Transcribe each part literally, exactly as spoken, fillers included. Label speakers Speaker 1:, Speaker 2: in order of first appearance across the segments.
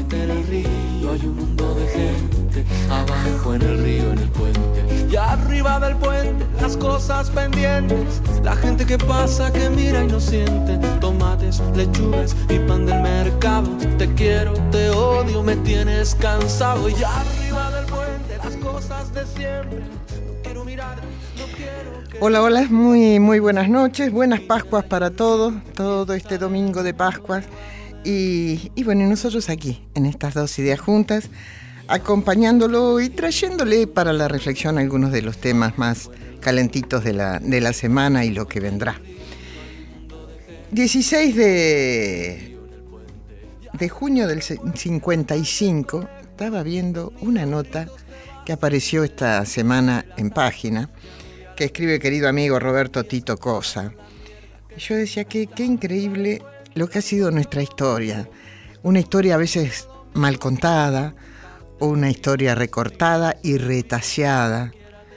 Speaker 1: En el río hay un mundo de gente, abajo en el río, en el puente, y arriba del puente las cosas pendientes, la gente que pasa, que mira y no siente, tomates, lechugas y pan del mercado. Te quiero, te odio, me tienes cansado, y arriba del puente las cosas de siempre. No quiero mirar, no quiero que...
Speaker 2: Hola, hola, muy, muy buenas noches, buenas Pascuas para todos, todo este domingo de Pascuas. Y, y bueno, nosotros aquí, en estas dos ideas juntas, acompañándolo y trayéndole para la reflexión algunos de los temas más calentitos de la, de la semana y lo que vendrá. dieciséis de junio del cincuenta y cinco, estaba viendo una nota que apareció esta semana en Página, que escribe el querido amigo Roberto Tito Cosa. Y yo decía que qué increíble lo que ha sido nuestra historia. Una historia a veces mal contada, o una historia recortada y retaseada.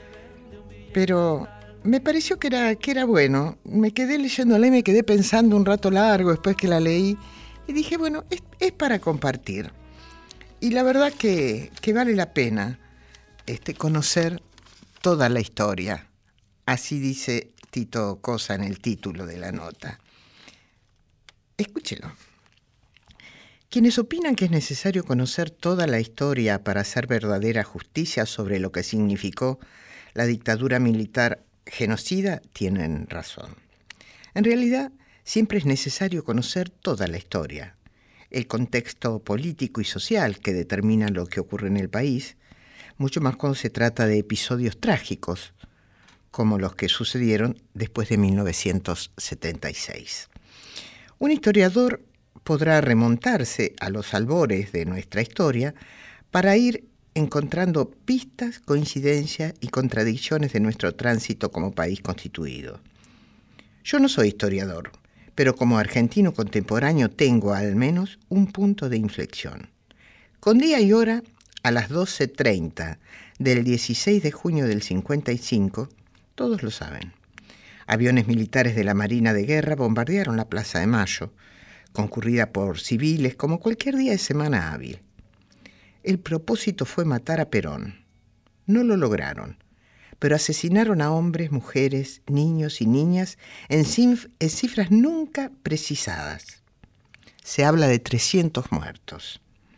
Speaker 2: Pero me pareció que era, que era bueno. Me quedé leyéndola y me quedé pensando un rato largo después que la leí. Y dije, bueno, es, es para compartir. Y la verdad que, que vale la pena este, conocer toda la historia. Así dice Tito Cosa en el título de la nota. Escúchelo. Quienes opinan que es necesario conocer toda la historia para hacer verdadera justicia sobre lo que significó la dictadura militar genocida tienen razón. En realidad, siempre es necesario conocer toda la historia, el contexto político y social que determina lo que ocurre en el país, mucho más cuando se trata de episodios trágicos, como los que sucedieron después de mil novecientos setenta y seis. Un historiador podrá remontarse a los albores de nuestra historia para ir encontrando pistas, coincidencias y contradicciones de nuestro tránsito como país constituido. Yo no soy historiador, pero como argentino contemporáneo tengo al menos un punto de inflexión. Con día y hora, a las doce treinta del dieciséis de junio del cincuenta y cinco, todos lo saben. Aviones militares de la Marina de Guerra bombardearon la Plaza de Mayo, concurrida por civiles como cualquier día de semana hábil. El propósito fue matar a Perón. No lo lograron, pero asesinaron a hombres, mujeres, niños y niñas en, cif- en cifras nunca precisadas. Se habla de trescientos muertos.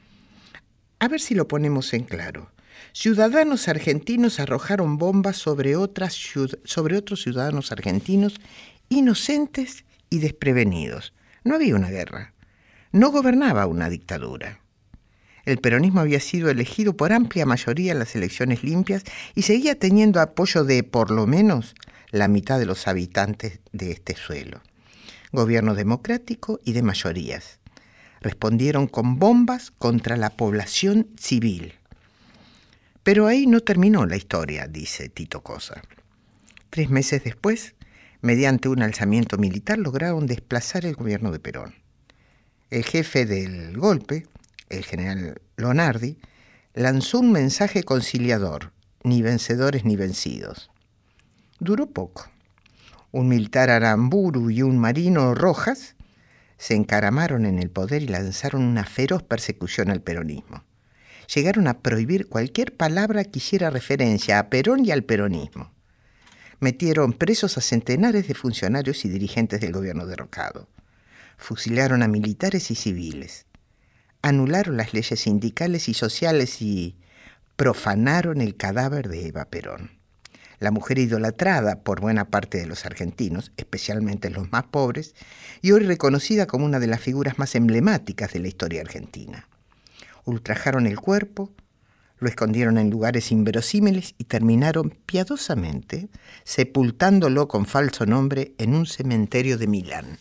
Speaker 2: A ver si lo ponemos en claro. Ciudadanos argentinos arrojaron bombas sobre, otras, sobre otros ciudadanos argentinos inocentes y desprevenidos. No había una guerra. No gobernaba una dictadura. El peronismo había sido elegido por amplia mayoría en las elecciones limpias y seguía teniendo apoyo de, por lo menos, la mitad de los habitantes de este suelo. Gobierno democrático y de mayorías. Respondieron con bombas contra la población civil. Pero ahí no terminó la historia, dice Tito Cosa. Tres meses después, mediante un alzamiento militar, lograron desplazar el gobierno de Perón. El jefe del golpe, el general Lonardi, lanzó un mensaje conciliador, ni vencedores ni vencidos. Duró poco. Un militar Aramburu y un marino Rojas se encaramaron en el poder y lanzaron una feroz persecución al peronismo. Llegaron a prohibir cualquier palabra que hiciera referencia a Perón y al peronismo. Metieron presos a centenares de funcionarios y dirigentes del gobierno derrocado. Fusilaron a militares y civiles. Anularon las leyes sindicales y sociales y profanaron el cadáver de Eva Perón. La mujer idolatrada por buena parte de los argentinos, especialmente los más pobres, y hoy reconocida como una de las figuras más emblemáticas de la historia argentina. Ultrajaron el cuerpo, lo escondieron en lugares inverosímiles y terminaron piadosamente sepultándolo con falso nombre en un cementerio de Milán.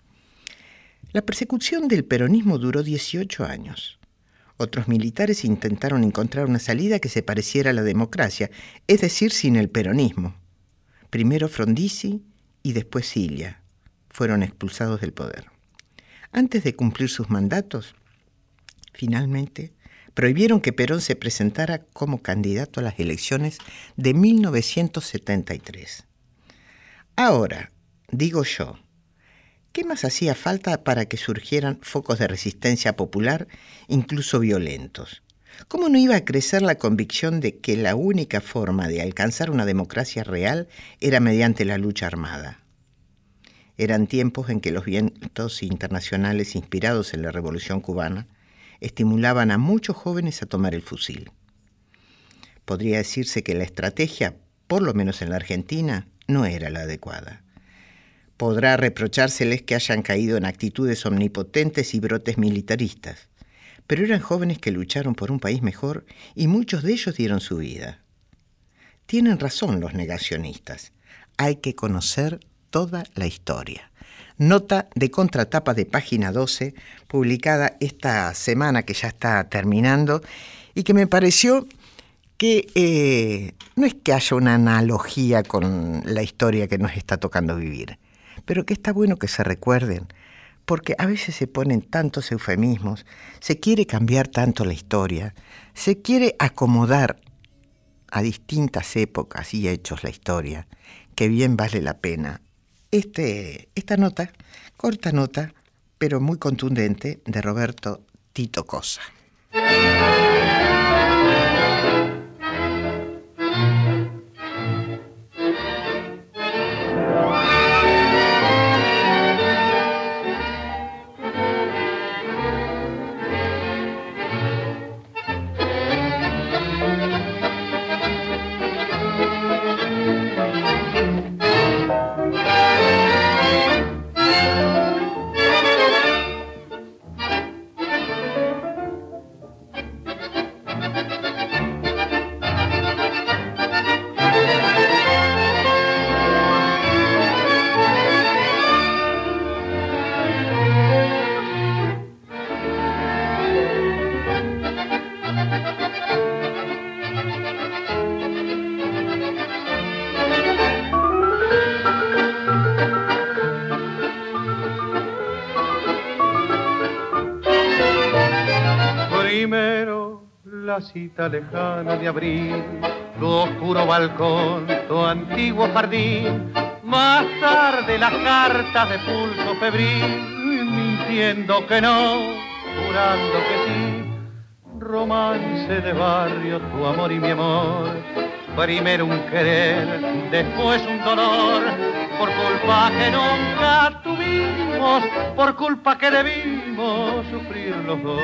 Speaker 2: La persecución del peronismo duró dieciocho años. Otros militares intentaron encontrar una salida que se pareciera a la democracia, es decir, sin el peronismo. Primero Frondizi y después Scilia fueron expulsados del poder. Antes de cumplir sus mandatos, finalmente, prohibieron que Perón se presentara como candidato a las elecciones de mil novecientos setenta y tres. Ahora, digo yo, ¿Qué más hacía falta para que surgieran focos de resistencia popular, incluso violentos? ¿Cómo no iba a crecer la convicción de que la única forma de alcanzar una democracia real era mediante la lucha armada? Eran tiempos en que los vientos internacionales inspirados en la Revolución cubana estimulaban a muchos jóvenes a tomar el fusil. Podría decirse que la estrategia, por lo menos en la Argentina, no era la adecuada. Podrá reprochárseles que hayan caído en actitudes omnipotentes y brotes militaristas, pero eran jóvenes que lucharon por un país mejor y muchos de ellos dieron su vida. Tienen razón los negacionistas. Hay que conocer toda la historia. Nota de contratapa de página doce, publicada esta semana que ya está terminando y que me pareció que eh, no es que haya una analogía con la historia que nos está tocando vivir, pero que está bueno que se recuerden, porque a veces se ponen tantos eufemismos, se quiere cambiar tanto la historia, se quiere acomodar a distintas épocas y hechos la historia, que bien vale la pena. Este, esta nota, corta nota, pero muy contundente, de Roberto Tito Cosa.
Speaker 3: Cita lejana de abril, tu oscuro balcón, tu antiguo jardín, más tarde las cartas de pulso febril, mintiendo que no, jurando que sí, romance de barrio, tu amor y mi amor, primero un querer, después un dolor, por culpa que nunca tuvimos, por culpa que debimos sufrir los dos.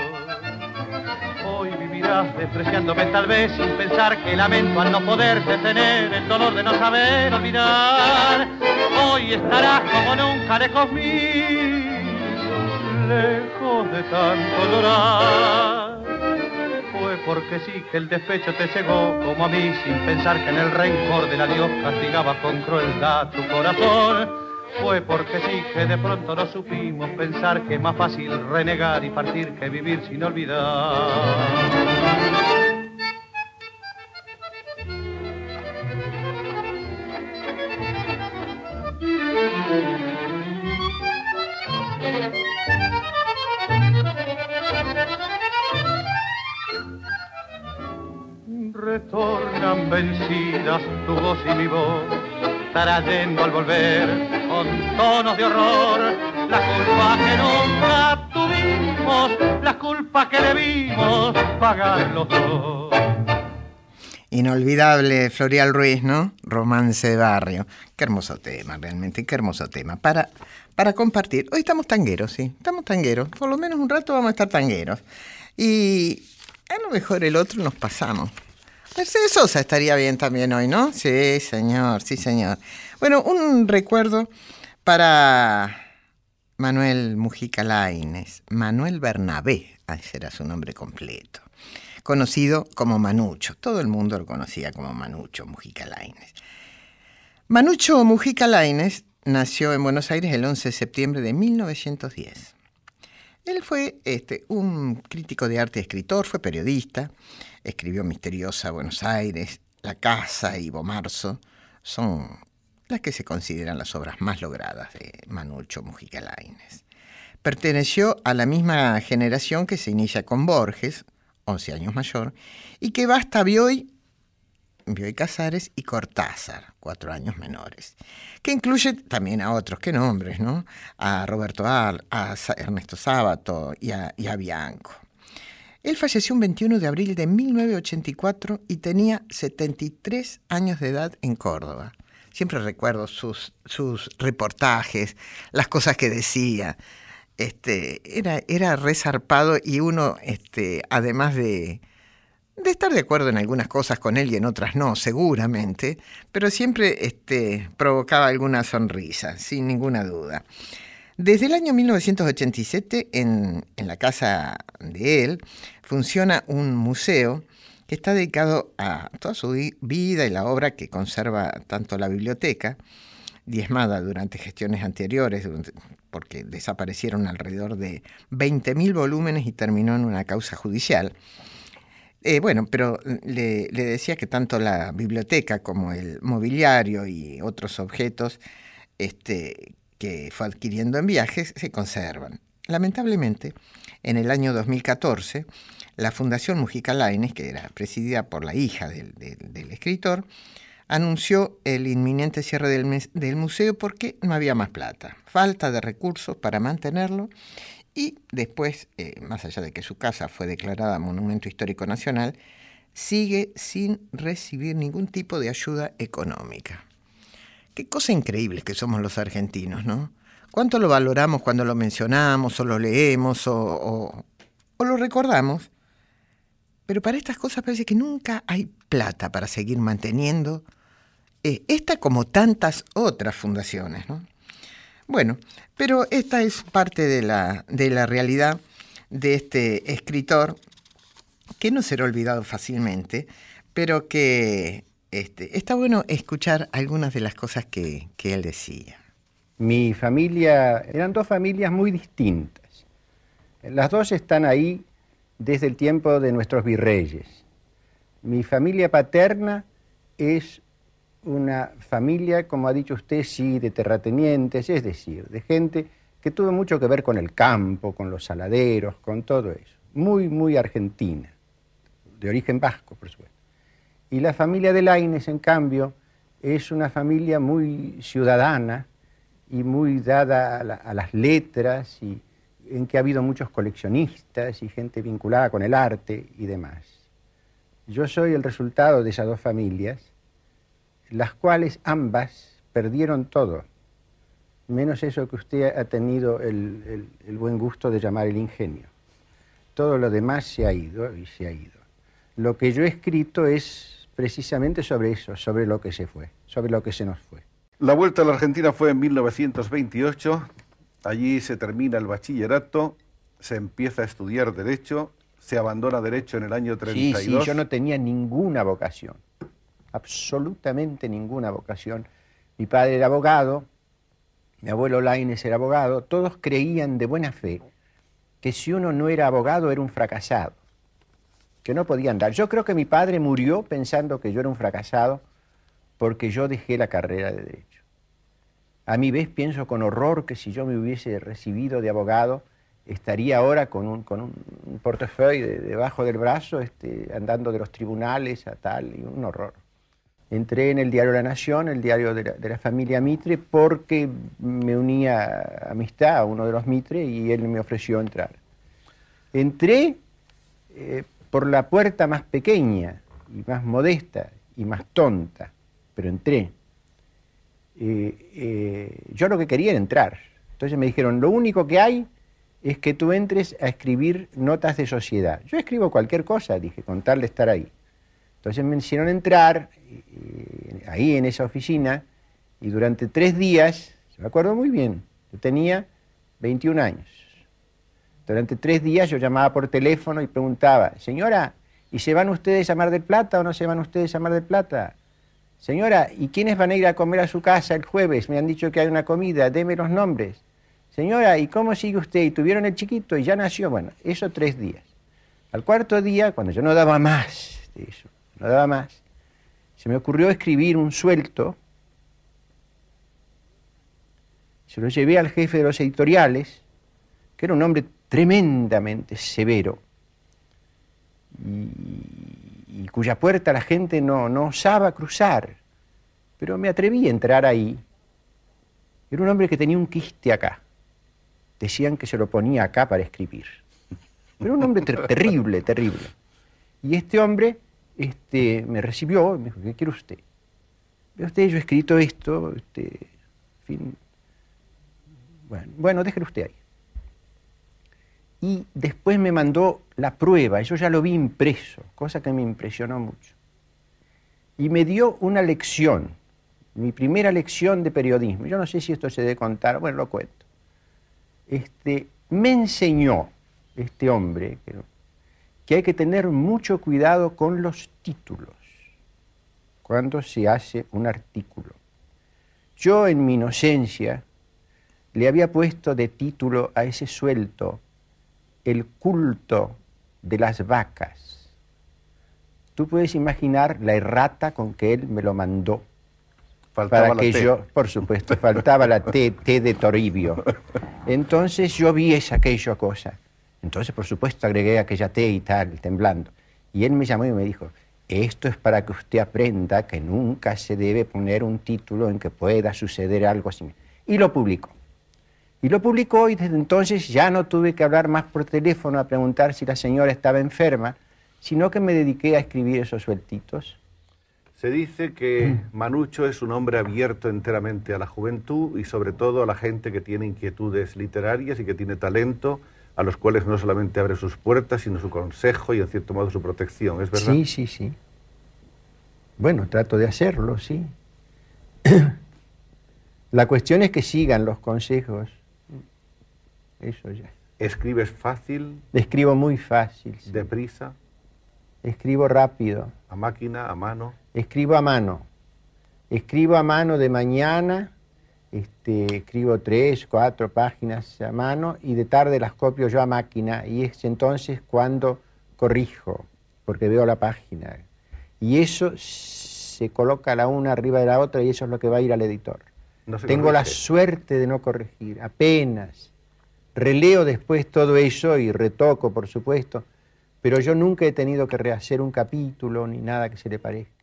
Speaker 3: Hoy vivirás despreciándome tal vez sin pensar que lamento al no poder detener el dolor de no saber olvidar. Hoy estarás como nunca lejos mío, lejos de tanto llorar. Fue porque sí que el despecho te cegó como a mí, sin pensar que en el rencor del adiós castigaba con crueldad tu corazón. Fue porque sí que de pronto no supimos pensar que es más fácil renegar y partir que vivir sin olvidar. Retornan vencidas tu voz y mi voz, trayendo al volver con tonos de horror la culpa que nunca tuvimos, la culpa que debimos pagar los dos.
Speaker 2: Inolvidable Florial Ruiz, ¿no? Romance de barrio. Qué hermoso tema, realmente, qué hermoso tema. Para, para compartir. Hoy estamos tangueros, sí, estamos tangueros. Por lo menos un rato vamos a estar tangueros. Y a lo mejor el otro nos pasamos. Mercedes Sosa estaría bien también hoy, ¿no? Sí, señor, sí, señor. Bueno, un recuerdo para Manuel Mujica Lainez, Manuel Bernabé, ese era su nombre completo, conocido como Manucho. Todo el mundo lo conocía como Manucho Mujica Lainez. Manucho Mujica Lainez nació en Buenos Aires el once de septiembre de mil novecientos diez. Él fue este, un crítico de arte y escritor, fue periodista, escribió Misteriosa Buenos Aires, La Casa y Bomarzo, son las que se consideran las obras más logradas de Manucho Mujica Lainez. Perteneció a la misma generación que se inicia con Borges, once años mayor, y que va hasta Bioy Bioy Casares y Cortázar, cuatro años menores, que incluye también a otros que nombres, ¿no? A Roberto Ar, a Ernesto Sábato y a, y a Bianco. Él falleció un veintiuno de abril de mil novecientos ochenta y cuatro y tenía setenta y tres años de edad en Córdoba. Siempre recuerdo sus, sus reportajes, las cosas que decía. Este, era, era resarpado y uno, este, además de, de estar de acuerdo en algunas cosas con él y en otras no, seguramente, pero siempre este, provocaba alguna sonrisa, sin ninguna duda. Desde el año mil novecientos ochenta y siete, en, en la casa de él, funciona un museo que está dedicado a toda su vida y la obra que conserva tanto la biblioteca, diezmada durante gestiones anteriores, porque desaparecieron alrededor de veinte mil volúmenes y terminó en una causa judicial. Eh, bueno, pero le, le decía que tanto la biblioteca como el mobiliario y otros objetos este, que fue adquiriendo en viajes se conservan. Lamentablemente, en el año dos mil catorce, la Fundación Mujica Lainez, que era presidida por la hija del, del, del escritor, anunció el inminente cierre del, mes, del museo porque no había más plata, falta de recursos para mantenerlo y después, eh, más allá de que su casa fue declarada Monumento Histórico Nacional, sigue sin recibir ningún tipo de ayuda económica. Qué cosa increíble que somos los argentinos, ¿no? ¿Cuánto lo valoramos cuando lo mencionamos o lo leemos o, o, o lo recordamos? Pero para estas cosas parece que nunca hay plata para seguir manteniendo eh, esta como tantas otras fundaciones, ¿no? Bueno, pero esta es parte de la, de la realidad de este escritor que no será olvidado fácilmente, pero que este, está bueno escuchar algunas de las cosas que, que él decía.
Speaker 4: Mi familia, eran dos familias muy distintas. Las dos están ahí desde el tiempo de nuestros virreyes. Mi familia paterna es una familia, como ha dicho usted, sí, de terratenientes, es decir, de gente que tuvo mucho que ver con el campo, con los saladeros, con todo eso. Muy, muy argentina, de origen vasco, por supuesto. Y la familia de Lainez, en cambio, es una familia muy ciudadana y muy dada a, la, a las letras, y en que ha habido muchos coleccionistas y gente vinculada con el arte y demás. Yo soy el resultado de esas dos familias, las cuales ambas perdieron todo, menos eso que usted ha tenido el, el, el buen gusto de llamar el ingenio. Todo lo demás se ha ido y se ha ido. Lo que yo he escrito es precisamente sobre eso, sobre lo que se fue, sobre lo que se nos fue.
Speaker 5: La vuelta a la Argentina fue en mil novecientos veintiocho, allí se termina el bachillerato, se empieza a estudiar Derecho, se abandona Derecho en el año treinta y dos.
Speaker 4: Sí, sí, yo no tenía ninguna vocación, absolutamente ninguna vocación. Mi padre era abogado, mi abuelo Lainez era abogado, todos creían de buena fe que si uno no era abogado era un fracasado, que no podía andar. Yo creo que mi padre murió pensando que yo era un fracasado porque yo dejé la carrera de Derecho. A mi vez pienso con horror que si yo me hubiese recibido de abogado, estaría ahora con un, con un portafolio de, debajo del brazo, este, andando de los tribunales a tal, y un horror. Entré en el diario La Nación, el diario de la, de la familia Mitre, porque me unía amistad a uno de los Mitre y él me ofreció entrar. Entré eh, por la puerta más pequeña y más modesta y más tonta, pero entré. Eh, eh, yo lo que quería era entrar. Entonces me dijeron, lo único que hay es que tú entres a escribir notas de sociedad. Yo escribo cualquier cosa, dije, con tal de estar ahí. Entonces me hicieron entrar eh, ahí en esa oficina y durante tres días, me acuerdo muy bien, yo tenía veintiún años. Durante tres días yo llamaba por teléfono y preguntaba, señora, ¿y se van ustedes a Mar del Plata o no se van ustedes a Mar del Plata? Señora, ¿y quiénes van a ir a comer a su casa el jueves? Me han dicho que hay una comida, deme los nombres. Señora, ¿y cómo sigue usted? ¿Y tuvieron el chiquito y ya nació? Bueno, eso tres días. Al cuarto día, cuando yo no daba más de eso, no daba más, se me ocurrió escribir un suelto, se lo llevé al jefe de los editoriales, que era un hombre tremendamente severo, y, y cuya puerta la gente no, no osaba cruzar. Pero me atreví a entrar ahí. Era un hombre que tenía un quiste acá. Decían que se lo ponía acá para escribir. Era un hombre ter terrible, terrible. Y este hombre este, me recibió y me dijo, ¿qué quiere usted? Ve usted, yo he escrito esto, este, en fin. Bueno, bueno, déjelo usted ahí. Y después me mandó la prueba, yo ya lo vi impreso, cosa que me impresionó mucho. Y me dio una lección, mi primera lección de periodismo. Yo no sé si esto se debe contar, bueno, lo cuento. Este, me enseñó este hombre que, que hay que tener mucho cuidado con los títulos cuando se hace un artículo. Yo en mi inocencia le había puesto de título a ese suelto El culto de las vacas. Tú puedes imaginar la errata con que él me lo mandó.
Speaker 5: Faltaba
Speaker 4: para que
Speaker 5: la T.
Speaker 4: yo, por supuesto, faltaba la T, T de Toribio. Entonces yo vi esa, aquella cosa. Entonces, por supuesto, agregué aquella T y tal, temblando. Y él me llamó y me dijo, esto es para que usted aprenda que nunca se debe poner un título en que pueda suceder algo así. Y lo publicó. Y lo publicó y desde entonces ya no tuve que hablar más por teléfono a preguntar si la señora estaba enferma, sino que me dediqué a escribir esos sueltitos.
Speaker 5: Se dice que Manucho es un hombre abierto enteramente a la juventud y sobre todo a la gente que tiene inquietudes literarias y que tiene talento, a los cuales no solamente abre sus puertas, sino su consejo y en cierto modo su protección, ¿es verdad?
Speaker 4: Sí, sí, sí. Bueno, trato de hacerlo, sí. La cuestión es que sigan los consejos. Eso ya.
Speaker 5: ¿Escribes fácil?
Speaker 4: Escribo muy fácil. Sí.
Speaker 5: ¿Deprisa?
Speaker 4: Escribo rápido.
Speaker 5: ¿A máquina? ¿A mano?
Speaker 4: Escribo a mano. Escribo a mano de mañana, este, escribo tres, cuatro páginas a mano y de tarde las copio yo a máquina y es entonces cuando corrijo, porque veo la página. Y eso se coloca la una arriba de la otra y eso es lo que va a ir al editor.
Speaker 5: No se
Speaker 4: Tengo
Speaker 5: corrige.
Speaker 4: la suerte de no corregir, apenas. Releo después todo eso y retoco, por supuesto, pero yo nunca he tenido que rehacer un capítulo ni nada que se le parezca.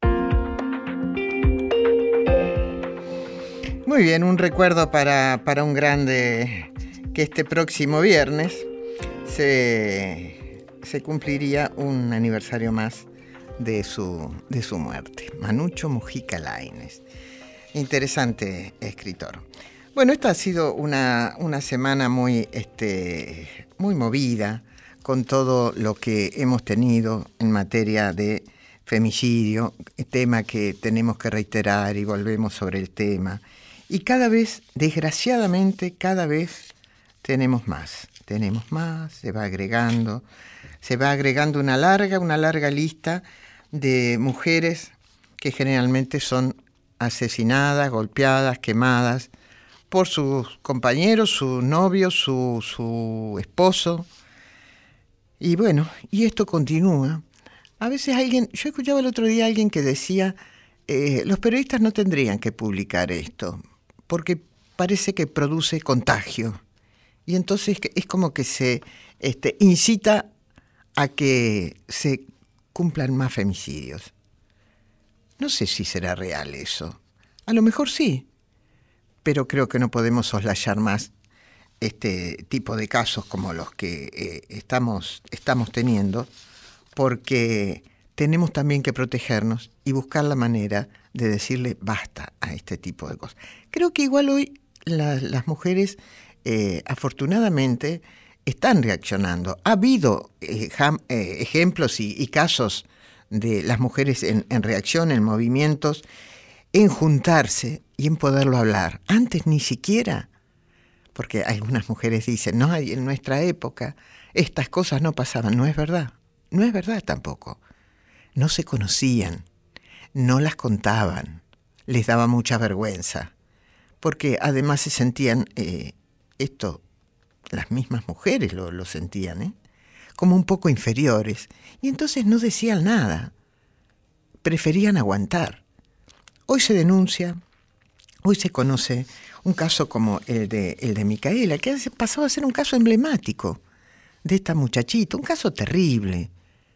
Speaker 2: Muy bien, un recuerdo para, para un grande que este próximo viernes se, se cumpliría un aniversario más de su, de su muerte. Manucho Mujica Laínez. Interesante escritor. Bueno, esta ha sido una, una semana muy, este, muy movida con todo lo que hemos tenido en materia de femicidio, tema que tenemos que reiterar y volvemos sobre el tema. Y cada vez, desgraciadamente, cada vez tenemos más. Tenemos más, se va agregando, se va agregando una larga, una larga lista de mujeres que generalmente son asesinadas, golpeadas, quemadas por sus compañeros, su novio, su, su esposo. Y bueno, y esto continúa. A veces alguien, yo escuchaba el otro día a alguien que decía, eh, los periodistas no tendrían que publicar esto, porque parece que produce contagio. Y entonces es como que se este, incita a que se cumplan más femicidios. No sé si será real eso. A lo mejor sí, pero creo que no podemos soslayar más este tipo de casos como los que eh, estamos, estamos teniendo, porque tenemos también que protegernos y buscar la manera de decirle basta a este tipo de cosas. Creo que igual hoy la, las mujeres, eh, afortunadamente, están reaccionando. Ha habido eh, jam, eh, ejemplos y, y casos de las mujeres en, en reacción, en movimientos, en juntarse y en poderlo hablar. Antes ni siquiera, porque algunas mujeres dicen, no, en nuestra época estas cosas no pasaban. No es verdad, no es verdad tampoco. No se conocían, no las contaban, les daba mucha vergüenza, porque además se sentían, eh, esto, las mismas mujeres lo, lo sentían, ¿eh? como un poco inferiores, y entonces no decían nada, preferían aguantar. Hoy se denuncia, hoy se conoce un caso como el de, el de Micaela, que pasó a ser un caso emblemático de esta muchachita, un caso terrible,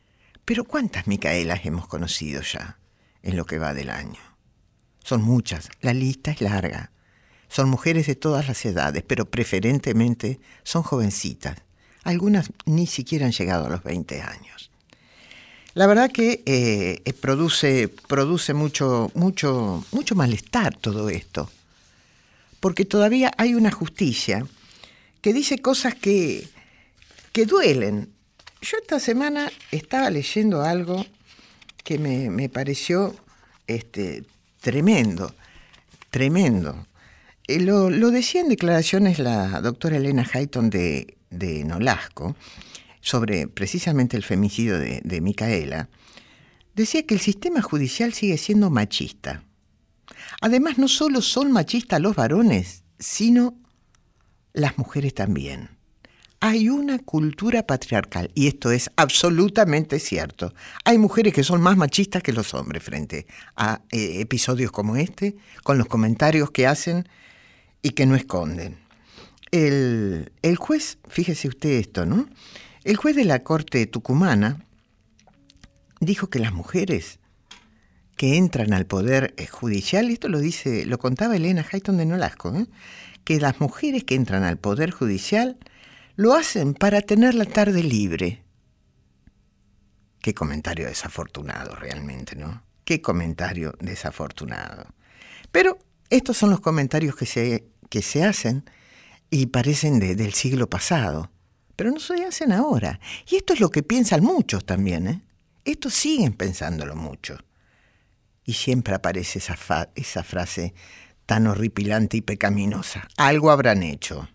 Speaker 2: Pero ¿cuántas Micaelas hemos conocido ya en lo que va del año? Son muchas, la lista es larga. Son mujeres de todas las edades, pero preferentemente son jovencitas. Algunas ni siquiera han llegado a los veinte años. La verdad que eh, produce, produce mucho, mucho, mucho malestar todo esto, porque todavía hay una justicia que dice cosas que, que duelen. Yo esta semana estaba leyendo algo que me, me pareció este, tremendo, tremendo. Eh, lo, lo decía en declaraciones la doctora Elena Hayton de, de Nolasco, sobre precisamente el femicidio de, de Micaela. Decía que el sistema judicial sigue siendo machista. Además, no solo son machistas los varones, sino las mujeres también. Hay una cultura patriarcal, y esto es absolutamente cierto. Hay mujeres que son más machistas que los hombres frente a eh, episodios como este, con los comentarios que hacen y que no esconden. El, el juez, fíjese usted esto, ¿no? El juez de la Corte tucumana dijo que las mujeres que entran al poder judicial, y esto lo dice, lo contaba Elena Hayton de Nolasco, ¿eh? que las mujeres que entran al poder judicial lo hacen para tener la tarde libre. Qué comentario desafortunado realmente, ¿no? Qué comentario desafortunado. Pero estos son los comentarios que se, que se hacen y parecen de, del siglo pasado, pero no se hacen ahora. Y esto es lo que piensan muchos también, ¿eh? Estos siguen pensándolo mucho. Y siempre aparece esa, fa- esa frase tan horripilante y pecaminosa. Algo habrán hecho.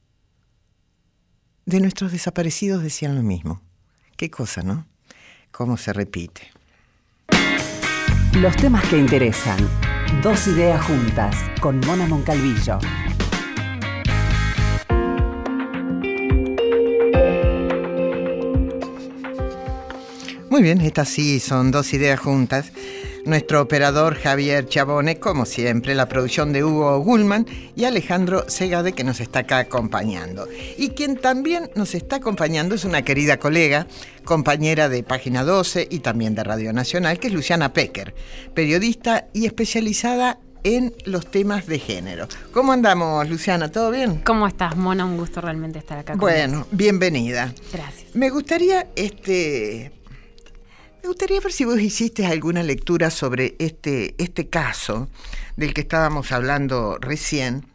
Speaker 2: De nuestros desaparecidos decían lo mismo. Qué cosa, ¿no? Cómo se repite.
Speaker 6: Los temas que interesan. Dos ideas juntas, con Mona Moncalvillo.
Speaker 2: Muy bien, estas sí son dos ideas juntas. Nuestro operador Javier Chabone, como siempre, la producción de Hugo Gullman y Alejandro Segade, que nos está acá acompañando. Y quien también nos está acompañando es una querida colega, compañera de Página doce y también de Radio Nacional, que es Luciana Pecker, periodista y especializada en los temas de género. ¿Cómo andamos, Luciana? ¿Todo bien?
Speaker 7: ¿Cómo estás, Mona? Un gusto realmente estar acá con
Speaker 2: Bueno,
Speaker 7: vos.
Speaker 2: Bienvenida.
Speaker 7: Gracias.
Speaker 2: Me gustaría, este... Me gustaría ver si vos hiciste alguna lectura sobre este, este caso del que estábamos hablando recién.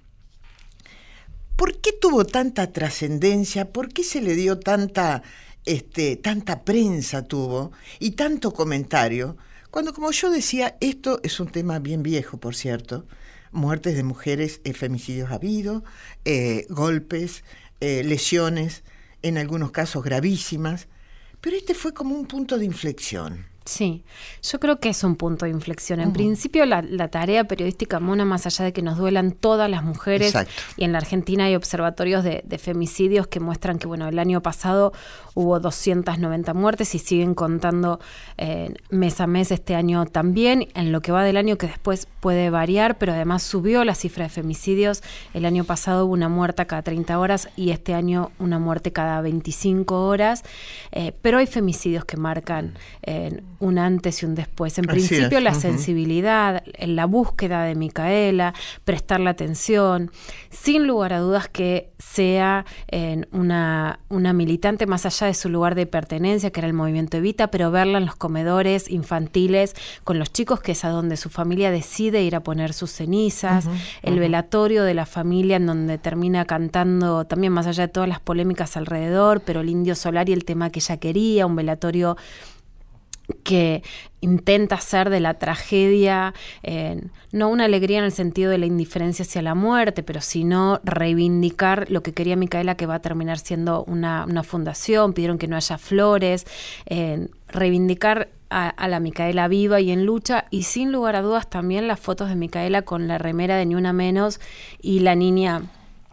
Speaker 2: ¿Por qué tuvo tanta trascendencia? ¿Por qué se le dio tanta, este, tanta prensa tuvo y tanto comentario? Cuando, como yo decía, esto es un tema bien viejo, por cierto. Muertes de mujeres, eh, femicidios ha habido, eh, golpes, eh, lesiones, en algunos casos gravísimas. Pero este fue como un punto de inflexión.
Speaker 7: Sí, yo creo que es un punto de inflexión. En
Speaker 2: Uh-huh.
Speaker 7: principio, la, la tarea periodística, Mona, más allá de que nos duelan todas las mujeres,
Speaker 2: Exacto.
Speaker 7: y en la Argentina hay observatorios de, de femicidios que muestran que, bueno, el año pasado hubo doscientas noventa muertes y siguen contando eh, mes a mes este año también, en lo que va del año, que después puede variar, pero además subió la cifra de femicidios. El año pasado hubo una muerte cada treinta horas y este año una muerte cada veinticinco horas, eh, pero hay femicidios que marcan eh, un antes y un después. En
Speaker 2: Así
Speaker 7: principio,
Speaker 2: es.
Speaker 7: la
Speaker 2: Uh-huh.
Speaker 7: sensibilidad, la búsqueda de Micaela, prestarle atención, sin lugar a dudas que sea eh, una, una militante más allá de su lugar de pertenencia, que era el movimiento Evita, pero verla en los comedores infantiles con los chicos, que es a donde su familia decide ir a poner sus cenizas,
Speaker 2: Uh-huh.
Speaker 7: el
Speaker 2: Uh-huh.
Speaker 7: velatorio de la familia, en donde termina cantando, también más allá de todas las polémicas alrededor, pero el Indio Solar y el tema que ella quería, un velatorio que intenta hacer de la tragedia eh, no una alegría en el sentido de la indiferencia hacia la muerte, pero sino reivindicar lo que quería Micaela, que va a terminar siendo una, una fundación. Pidieron que no haya flores, eh, reivindicar a, a la Micaela viva y en lucha, y sin lugar a dudas también las fotos de Micaela con la remera de Ni Una Menos y la niña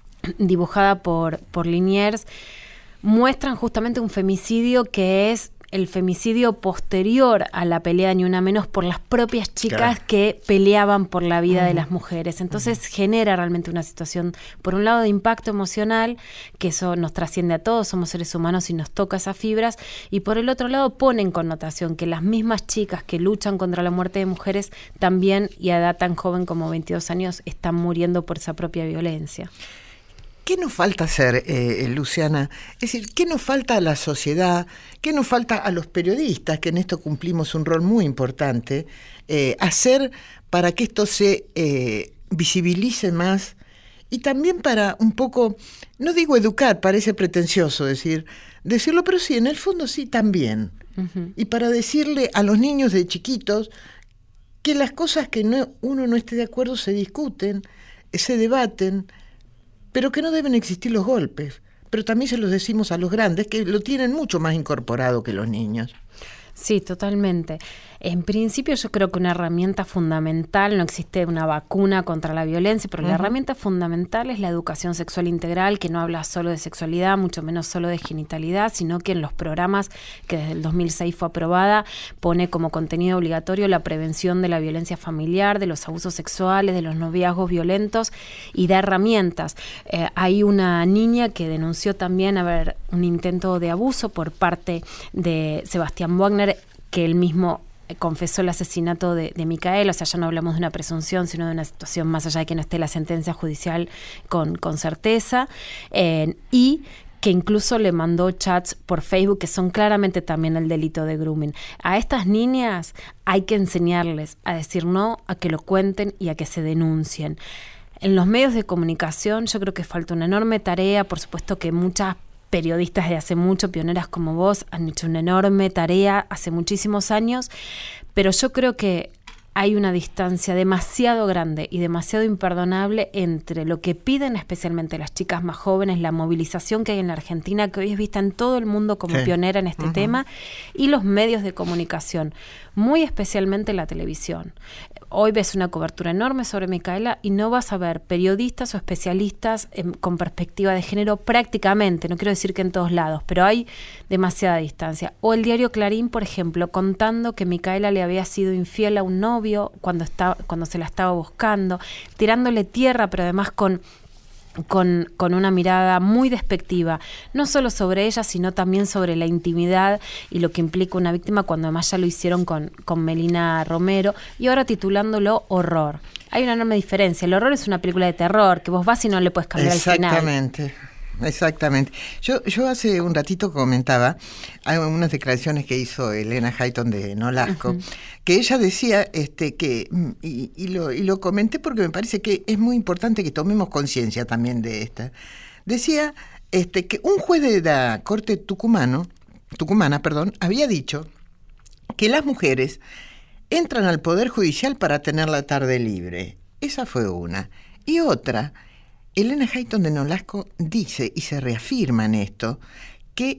Speaker 7: dibujada por, por Liniers muestran justamente un femicidio que es el femicidio posterior a la pelea Ni Una Menos por las propias chicas claro. que peleaban por la vida uh-huh. de las mujeres. Entonces uh-huh. genera realmente una situación, por un lado, de impacto emocional, que eso nos trasciende a todos, somos seres humanos y nos toca esas fibras, y por el otro lado pone en connotación que las mismas chicas que luchan contra la muerte de mujeres también, y a edad tan joven como veintidós años, están muriendo por esa propia violencia.
Speaker 2: ¿Qué nos falta hacer, eh, Luciana? Es decir, ¿qué nos falta a la sociedad? ¿Qué nos falta a los periodistas, que en esto cumplimos un rol muy importante, eh, hacer para que esto se eh, visibilice más? Y también para un poco, no digo educar, parece pretencioso decir, decirlo, pero sí, en el fondo sí también. Uh-huh. Y para decirle a los niños de chiquitos que las cosas que no, uno no esté de acuerdo se discuten, se debaten, pero que no deben existir los golpes. Pero también se los decimos a los grandes, que lo tienen mucho más incorporado que los niños.
Speaker 7: Sí, totalmente. En principio yo creo que una herramienta fundamental, no existe una vacuna contra la violencia, pero uh-huh. la herramienta fundamental es la educación sexual integral, que no habla solo de sexualidad, mucho menos solo de genitalidad, sino que en los programas que desde el dos mil seis fue aprobada, pone como contenido obligatorio la prevención de la violencia familiar, de los abusos sexuales, de los noviazgos violentos, y da herramientas. Eh, hay una niña que denunció también haber un intento de abuso por parte de Sebastián Wagner, que él mismo confesó el asesinato de, de Micaela. O sea, ya no hablamos de una presunción, sino de una situación más allá de que no esté la sentencia judicial con, con certeza, eh, y que incluso le mandó chats por Facebook que son claramente también el delito de grooming. A estas niñas hay que enseñarles a decir no, a que lo cuenten y a que se denuncien. En los medios de comunicación yo creo que falta una enorme tarea, por supuesto que muchas periodistas de hace mucho, pioneras como vos, han hecho una enorme tarea hace muchísimos años, pero yo creo que hay una distancia demasiado grande y demasiado imperdonable entre lo que piden especialmente las chicas más jóvenes, la movilización que hay en la Argentina, que hoy es vista en todo el mundo como sí. pionera en este uh-huh. tema, y los medios de comunicación, muy especialmente la televisión. Hoy ves una cobertura enorme sobre Micaela y no vas a ver periodistas o especialistas en, con perspectiva de género prácticamente, no quiero decir que en todos lados, pero hay demasiada distancia. O el diario Clarín, por ejemplo, contando que Micaela le había sido infiel a un novio cuando, estaba, cuando se la estaba buscando, tirándole tierra, pero además con... Con, con una mirada muy despectiva, no solo sobre ella, sino también sobre la intimidad y lo que implica una víctima, cuando además ya lo hicieron con, con Melina Romero, y ahora titulándolo Horror. Hay una enorme diferencia. El Horror es una película de terror, que vos vas y no le puedes cambiar el final.
Speaker 2: Exactamente. Exactamente. Yo, yo hace un ratito comentaba, hay unas declaraciones que hizo Elena Hayton de Nolasco, uh-huh. que ella decía este, que, y, y, lo, y lo comenté porque me parece que es muy importante que tomemos conciencia también de esta. Decía este, que un juez de la Corte tucumano, tucumana perdón, había dicho que las mujeres entran al Poder Judicial para tener la tarde libre. Esa fue una. Y otra, Elena Hayton de Nolasco dice, y se reafirma en esto, que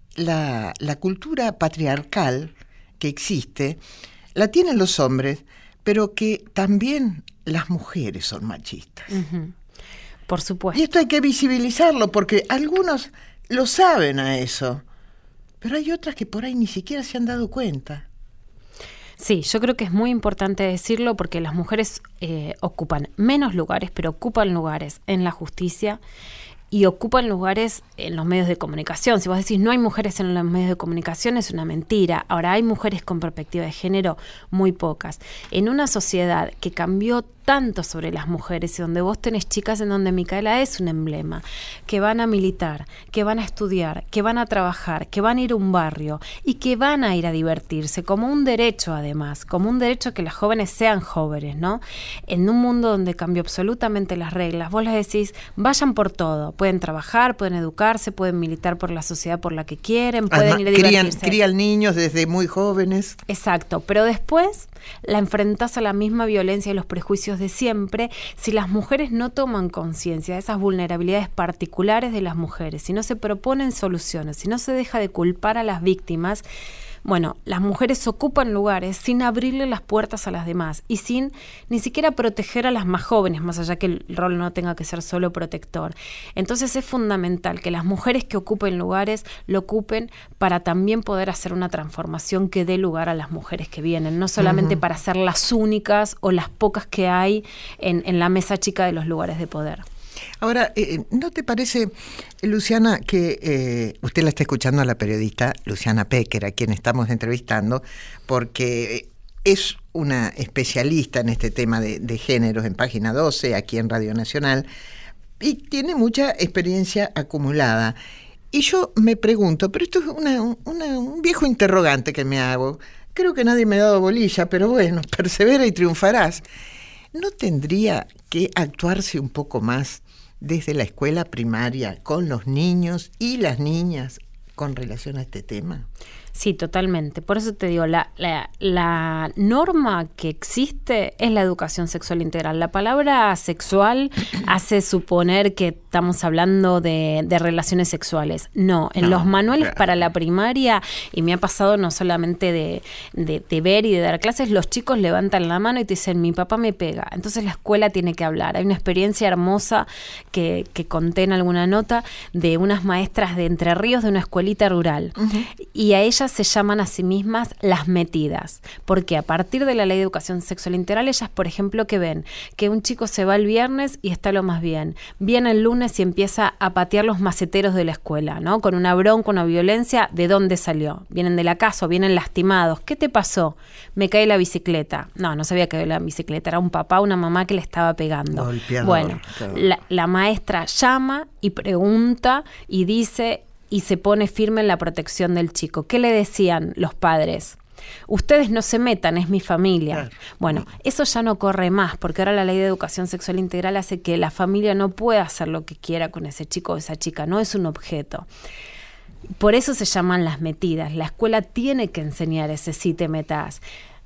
Speaker 2: la, la cultura patriarcal que existe la tienen los hombres, pero que también las mujeres son machistas.
Speaker 7: Uh-huh. Por supuesto.
Speaker 2: Y esto hay que visibilizarlo, porque algunos lo saben a eso, pero hay otras que por ahí ni siquiera se han dado cuenta.
Speaker 7: Sí, yo creo que es muy importante decirlo, porque las mujeres eh, ocupan menos lugares, pero ocupan lugares en la justicia y ocupan lugares en los medios de comunicación. Si vos decís no hay mujeres en los medios de comunicación, es una mentira. Ahora, hay mujeres con perspectiva de género, muy pocas. En una sociedad que cambió tanto sobre las mujeres, y donde vos tenés chicas en donde Micaela es un emblema, que van a militar, que van a estudiar, que van a trabajar, que van a ir a un barrio y que van a ir a divertirse, como un derecho además, como un derecho a que las jóvenes sean jóvenes, ¿no? En un mundo donde cambió absolutamente las reglas, vos les decís, vayan por todo, pueden trabajar, pueden educarse, pueden militar por la sociedad por la que quieren, pueden
Speaker 2: además,
Speaker 7: ir a
Speaker 2: crían,
Speaker 7: divertirse.
Speaker 2: Crían niños desde muy jóvenes.
Speaker 7: Exacto, pero después la enfrentás a la misma violencia y los prejuicios de siempre si las mujeres no toman conciencia de esas vulnerabilidades particulares de las mujeres, si no se proponen soluciones, si no se deja de culpar a las víctimas. Bueno, las mujeres ocupan lugares sin abrirle las puertas a las demás y sin ni siquiera proteger a las más jóvenes, más allá que el rol no tenga que ser solo protector. Entonces es fundamental que las mujeres que ocupen lugares lo ocupen para también poder hacer una transformación que dé lugar a las mujeres que vienen, no solamente uh-huh. para ser las únicas o las pocas que hay en, en la mesa chica de los lugares de poder.
Speaker 2: Ahora, eh, ¿no te parece, Luciana, que eh, usted la está escuchando a la periodista Luciana Pecker, a quien estamos entrevistando, porque es una especialista en este tema de, de géneros en Página doce, aquí en Radio Nacional, y tiene mucha experiencia acumulada? Y yo me pregunto, pero esto es una, una, un viejo interrogante que me hago, creo que nadie me ha dado bolilla, pero bueno, persevera y triunfarás. ¿No tendría que actuarse un poco más desde la escuela primaria con los niños y las niñas con relación a este tema?
Speaker 7: Sí, totalmente. Por eso te digo, la, la, la norma que existe es la educación sexual integral. La palabra sexual hace suponer que estamos hablando de, de relaciones sexuales. No, en no, los manuales claro. para la primaria, y me ha pasado no solamente de, de, de ver y de dar clases, los chicos levantan la mano y te dicen, mi papá me pega. Entonces la escuela tiene que hablar. Hay una experiencia hermosa que, que conté en alguna nota de unas maestras de Entre Ríos de una escuelita rural. Uh-huh. Y a ellas se llaman a sí mismas las metidas, porque a partir de la Ley de Educación Sexual Integral, ellas, por ejemplo, que ven que un chico se va el viernes y está lo más bien, viene el lunes y empieza a patear los maceteros de la escuela, ¿no? Con una bronca, una violencia, ¿de dónde salió? Vienen de la casa, vienen lastimados. ¿Qué te pasó? Me caí la bicicleta. No, no sabía que la bicicleta, era un papá, una mamá que le estaba pegando.
Speaker 2: Golpeador,
Speaker 7: bueno,
Speaker 2: claro.
Speaker 7: la, la maestra llama y pregunta y dice... y se pone firme en la protección del chico. ¿Qué le decían los padres? Ustedes no se metan, es mi familia. Claro. Bueno, eso ya no corre más, porque ahora la Ley de Educación Sexual Integral hace que la familia no pueda hacer lo que quiera con ese chico o esa chica, no es un objeto. Por eso se llaman las metidas. La escuela tiene que enseñar ese sí te metas.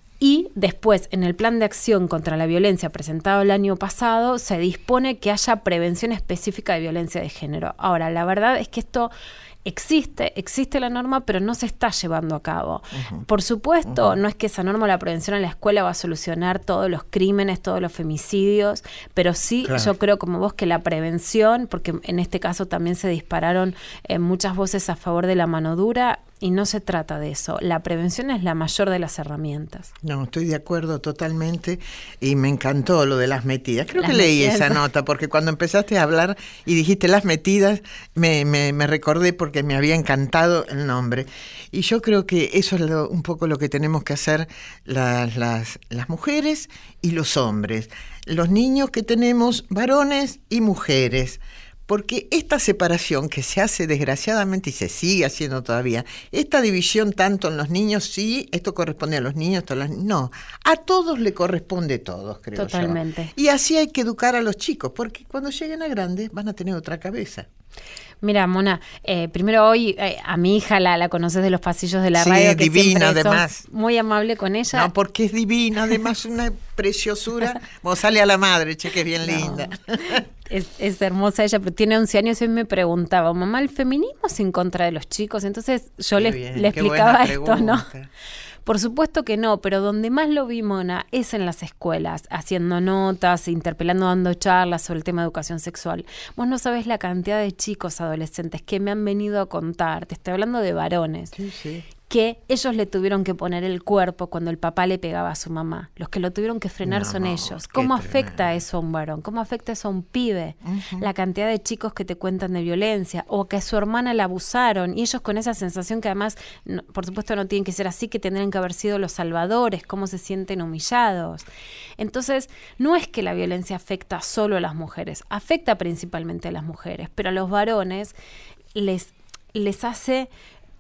Speaker 7: Y después, en el plan de acción contra la violencia presentado el año pasado, se dispone que haya prevención específica de violencia de género. Ahora, la verdad es que esto existe, existe la norma, pero no se está llevando a cabo. Uh-huh. Por supuesto, uh-huh. no es que esa norma, la prevención en la escuela, va a solucionar todos los crímenes, todos los femicidios, pero sí, claro. yo creo como vos que la prevención, porque en este caso también se dispararon eh, muchas voces a favor de la mano dura, y no se trata de eso. La prevención es la mayor de las herramientas.
Speaker 2: No, estoy de acuerdo totalmente y me encantó lo de las metidas. Creo
Speaker 7: las
Speaker 2: que leí
Speaker 7: metidas.
Speaker 2: esa nota porque cuando empezaste a hablar y dijiste las metidas, me, me, me recordé porque me había encantado el nombre. Y yo creo que eso es lo, un poco lo que tenemos que hacer las, las, las mujeres y los hombres. Los niños que tenemos, varones y mujeres. Porque esta separación que se hace desgraciadamente y se sigue haciendo todavía, esta división tanto en los niños, sí, esto corresponde a los niños, a las, no, a todos le corresponde todos, creo
Speaker 7: Totalmente.
Speaker 2: yo. Y así hay que educar a los chicos, porque cuando lleguen a grandes van a tener otra cabeza.
Speaker 7: Mira, Mona, eh, primero hoy eh, a mi hija la, la conoces de los pasillos de la
Speaker 2: sí,
Speaker 7: radio. Que
Speaker 2: divina además.
Speaker 7: Muy amable con ella.
Speaker 2: No, porque es divina, además una preciosura. Vos sale a la madre, che, que es bien no. linda.
Speaker 7: Es, es hermosa ella, pero tiene once años y hoy me preguntaba, mamá, ¿el feminismo es en contra de los chicos? Entonces yo le, bien, le explicaba esto, ¿no? Por supuesto que no, pero donde más lo vi, Mona, es en las escuelas, haciendo notas, interpelando, dando charlas sobre el tema de educación sexual. Vos no sabés la cantidad de chicos adolescentes que me han venido a contar, te estoy hablando de varones,
Speaker 2: sí, sí.
Speaker 7: que ellos le tuvieron que poner el cuerpo cuando el papá le pegaba a su mamá. Los que lo tuvieron que frenar no, son ellos. ¿Cómo afecta tremendo. eso a un varón? ¿Cómo afecta eso a un pibe? Uh-huh. La cantidad de chicos que te cuentan de violencia o que a su hermana la abusaron y ellos con esa sensación que además, no, por supuesto no tienen que ser así, que tendrían que haber sido los salvadores, cómo se sienten humillados. Entonces, no es que la violencia afecta solo a las mujeres, afecta principalmente a las mujeres, pero a los varones les, les hace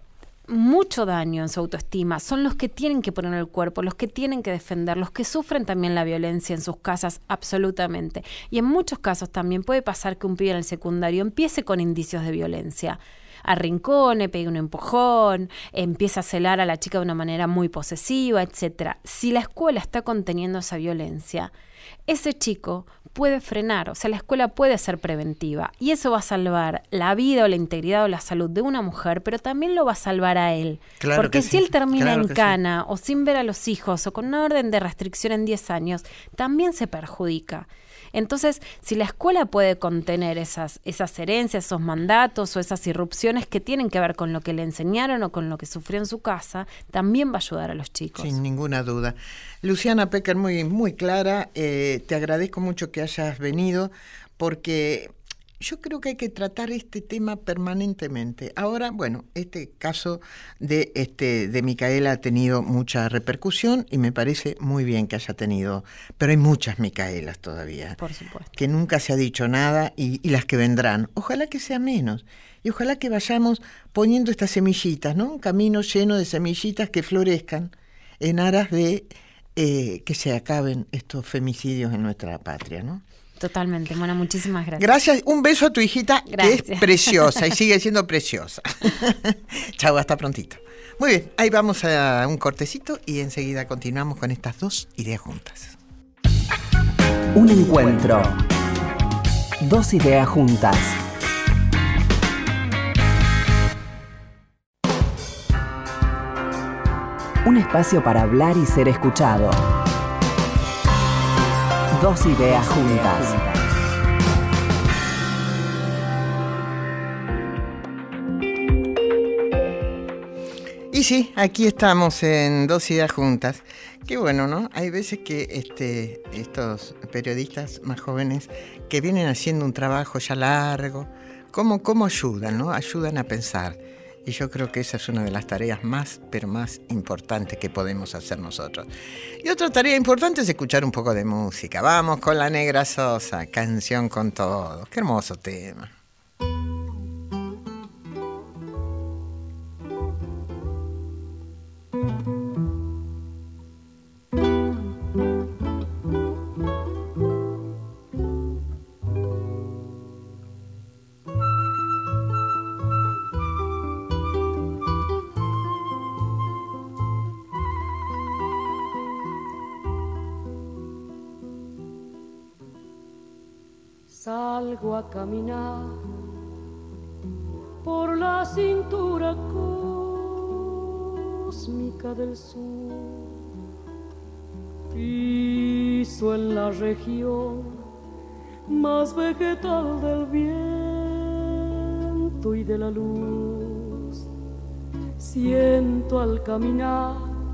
Speaker 7: mucho daño en su autoestima. Son los que tienen que poner el cuerpo, los que tienen que defender, los que sufren también la violencia en sus casas, absolutamente. Y en muchos casos también puede pasar que un pibe en el secundario empiece con indicios de violencia. arrincone, pegue un empujón, empieza a celar a la chica de una manera muy posesiva, etcétera. Si la escuela está conteniendo esa violencia, ese chico puede frenar, o sea, la escuela puede ser preventiva y eso va a salvar la vida o la integridad o la salud de una mujer, pero también lo va a salvar a él.
Speaker 2: Claro
Speaker 7: Porque
Speaker 2: que
Speaker 7: si
Speaker 2: sí,
Speaker 7: él termina
Speaker 2: claro
Speaker 7: en
Speaker 2: que
Speaker 7: cana o sin ver a los hijos o con una orden de restricción en diez años, también se perjudica. Entonces, si la escuela puede contener esas, esas herencias, esos mandatos o esas irrupciones que tienen que ver con lo que le enseñaron o con lo que sufrió en su casa, también va a ayudar a los chicos.
Speaker 2: Sin ninguna duda. Luciana Pecker, muy, muy clara. Eh, te agradezco mucho que hayas venido porque yo creo que hay que tratar este tema permanentemente. Ahora, bueno, este caso de, este, de Micaela ha tenido mucha repercusión y me parece muy bien que haya tenido, pero hay muchas Micaelas todavía.
Speaker 7: Por supuesto.
Speaker 2: Que nunca se ha dicho nada y, y las que vendrán. Ojalá que sea menos. Y ojalá que vayamos poniendo estas semillitas, ¿no? Un camino lleno de semillitas que florezcan en aras de eh, que se acaben estos femicidios en nuestra patria, ¿no?
Speaker 7: Totalmente, Mona, muchísimas gracias.
Speaker 2: Gracias, un beso a tu hijita,
Speaker 7: Gracias.
Speaker 2: que es preciosa y sigue siendo preciosa. Chau, hasta prontito. Muy bien, ahí vamos a un cortecito y enseguida continuamos con estas dos ideas juntas.
Speaker 6: Un encuentro. Dos ideas juntas. Un espacio para hablar y ser escuchado. Dos ideas juntas.
Speaker 2: Y sí, aquí estamos en Dos Ideas Juntas. Qué bueno, ¿no? Hay veces que este, estos periodistas más jóvenes que vienen haciendo un trabajo ya largo, ¿cómo, cómo ayudan, ¿no? Ayudan a pensar. Y yo creo que esa es una de las tareas más, pero más importantes que podemos hacer nosotros. Y otra tarea importante es escuchar un poco de música. Vamos con La Negra Sosa, Canción con Todos. Qué hermoso tema.
Speaker 8: Salgo a caminar por la cintura cósmica del sur, piso en la región más vegetal del viento y de la luz. Siento al caminar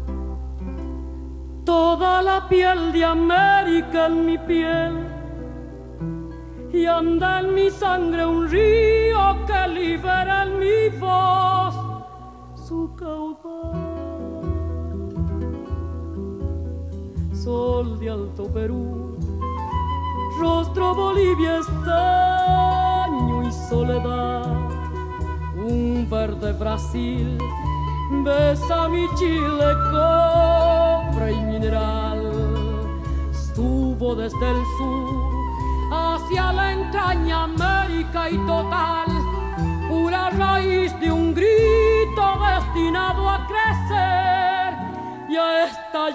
Speaker 8: toda la piel de América en mi piel, y anda en mi sangre un río que libera en mi voz su caudal. Sol de Alto Perú, rostro Bolivia, estaño y soledad. Un verde Brasil besa mi Chile, cobre y mineral. Estuvo desde el sur hacia la entraña América y total, pura raíz de un grito destinado a crecer y a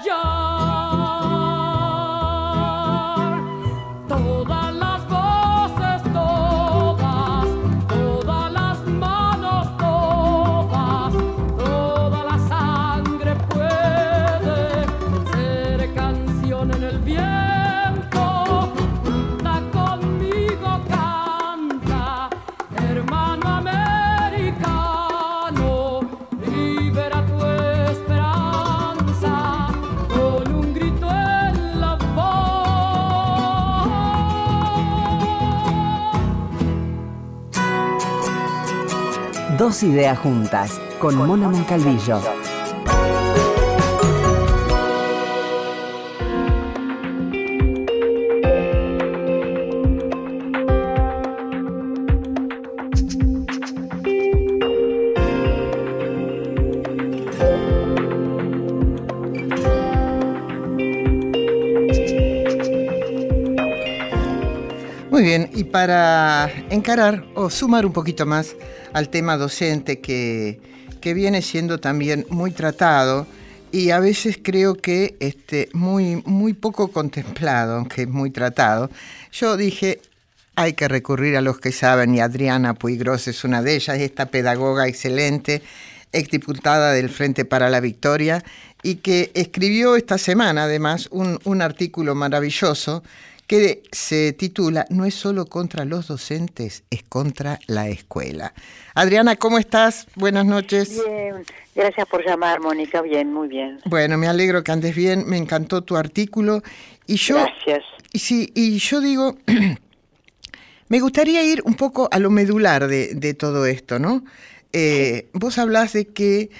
Speaker 8: estallar. Todas las voces, todas, todas las manos, todas, toda la sangre puede ser canción en el viento.
Speaker 6: Dos ideas juntas, con Mona Moncalvillo.
Speaker 2: Muy Muy bien, y para encarar o sumar un poquito más al tema docente que, que viene siendo también muy tratado y a veces creo que este, muy, muy poco contemplado, aunque es muy tratado, yo dije, hay que recurrir a los que saben, y Adriana Puigros es una de ellas, esta pedagoga excelente, exdiputada del Frente para la Victoria, y que escribió esta semana además un, un artículo maravilloso que se titula No es solo contra los docentes, es contra la escuela. Adriana, ¿cómo estás? Buenas noches.
Speaker 9: Bien, gracias por llamar, Mónica. Bien, muy bien.
Speaker 2: Bueno, me alegro que andes bien, me encantó tu artículo. Y yo,
Speaker 9: gracias.
Speaker 2: Y, sí, y yo digo, me gustaría ir un poco a lo medular de, de todo esto, ¿no? Eh, sí. Vos hablás de que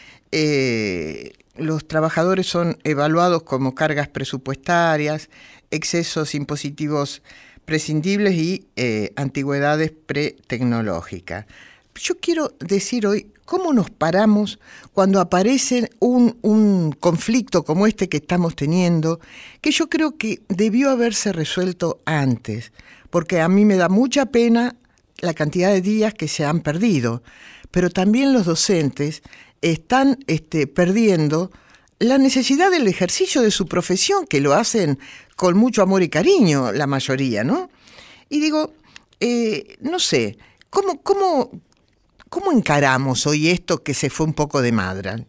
Speaker 2: eh, los trabajadores son evaluados como cargas presupuestarias, excesos impositivos prescindibles y eh, antigüedades pretecnológicas. Yo quiero decir hoy, ¿cómo nos paramos cuando aparece un, un conflicto como este que estamos teniendo, que yo creo que debió haberse resuelto antes? Porque a mí me da mucha pena la cantidad de días que se han perdido, pero también los docentes están este, perdiendo la necesidad del ejercicio de su profesión, que lo hacen con mucho amor y cariño, la mayoría, ¿no? Y digo, eh, no sé, ¿cómo, cómo, ¿cómo encaramos hoy esto que se fue un poco de madre?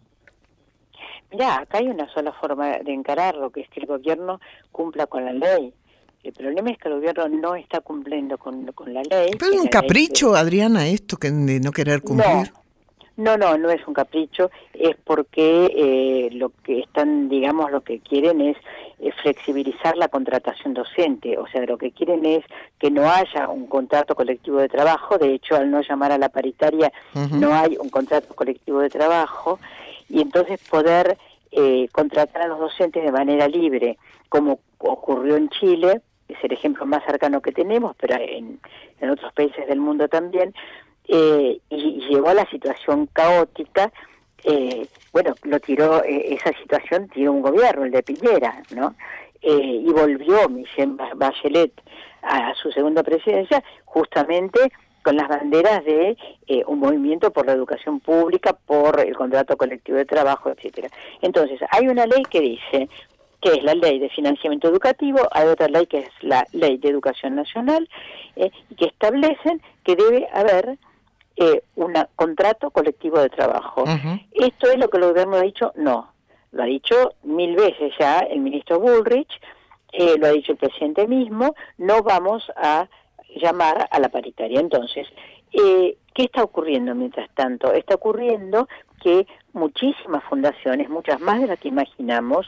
Speaker 9: Mirá, acá hay una sola forma de encararlo, que es que el gobierno cumpla con la ley. El problema es que el gobierno no está cumpliendo con, con la ley.
Speaker 2: ¿Pero es un capricho,
Speaker 9: que...
Speaker 2: Adriana, esto que de no querer cumplir?
Speaker 9: No. No, no, no es un capricho, es porque eh, lo que están, digamos, lo que quieren es eh, flexibilizar la contratación docente, o sea, lo que quieren es que no haya un contrato colectivo de trabajo, de hecho, al no llamar a la paritaria, uh-huh. no hay un contrato colectivo de trabajo, y entonces poder eh, contratar a los docentes de manera libre, como ocurrió en Chile, es el ejemplo más cercano que tenemos, pero en, en otros países del mundo también. Eh, y, y llegó a la situación caótica, eh, bueno, lo tiró, eh, esa situación tiró un gobierno, el de Piñera, ¿no? Eh, y volvió Michelle Bachelet a, a su segunda presidencia justamente con las banderas de eh, un movimiento por la educación pública, por el contrato colectivo de trabajo, etcétera. Entonces, hay una ley que dice, que es la ley de financiamiento educativo, hay otra ley que es la ley de educación nacional, eh, y que establecen que debe haber Eh, un contrato colectivo de trabajo. Uh-huh. ¿Esto es lo que el gobierno ha dicho? No. Lo ha dicho mil veces ya el ministro Bullrich, eh, lo ha dicho el presidente mismo, no vamos a llamar a la paritaria. Entonces, eh, ¿qué está ocurriendo mientras tanto? Está ocurriendo que muchísimas fundaciones, muchas más de las que imaginamos,